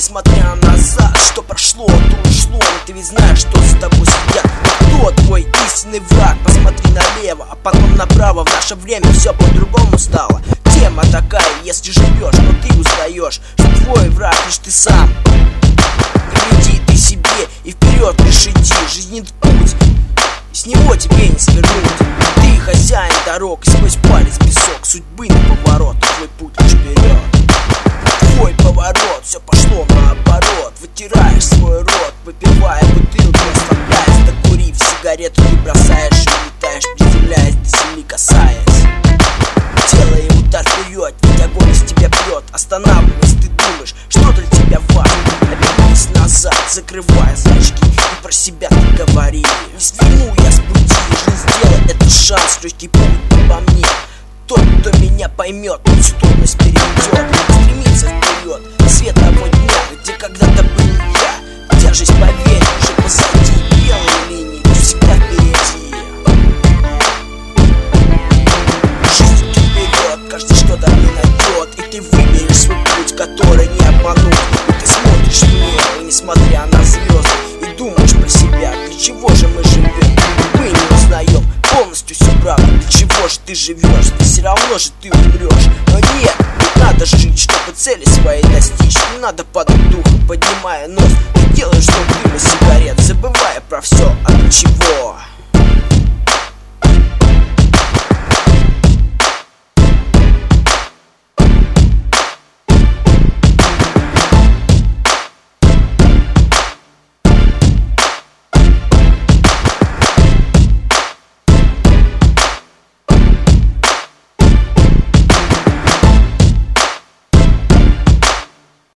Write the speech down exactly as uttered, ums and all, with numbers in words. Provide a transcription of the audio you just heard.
Несмотря назад, что прошло, то ушло. Но ты ведь знаешь, что за тобой сидят. Кто твой истинный враг? Посмотри налево, а потом направо. В наше время все по-другому стало. Тема такая, если живешь, но ты узнаешь, что твой враг лишь ты сам. Не вреди ты себе и вперед лишь иди. Жизнь это путь, с него тебе не свернуть. Ты хозяин дорог, и сквозь палец песок судьбы на поворот, твой путь лишь вперед. Твой поворот, все пошло наоборот. Вытираешь свой рот, выпивая бутылку, оставляешь, докурив сигарету, ты бросаешь и улетаешь, приземляясь до земли касаясь. Делай удар вперед, ведь огонь из тебя прет. Останавливаясь, ты думаешь, что для тебя важно. Обернись назад, закрывая зрачки, и про себя ты говори. Не сверну я с пути, жизнь сделай это шанс. Легкий путь по мне, тот, кто меня поймет, пусть трудность перейдет. Стремиться вперед, свет того дня, где когда-то был я. Тяжесть, поверь, уже позади. Белые линии, ты всегда впереди. Жизнь идет вперед, каждый что-то не найдет. И ты выберешь свой путь, который не обманут. И ты смотришь в небо, несмотря на звезды, и думаешь про себя, для чего же мы живем. Мы не узнаем полностью всю правду. Для чего же ты живешь? Да все равно же ты умрешь. Но нет, ведь надо жить, чтобы цели своей достичь. Не надо падать духом, поднимая нос. Ты делаешь дым дыма сигарет, забывая про все, а для чего?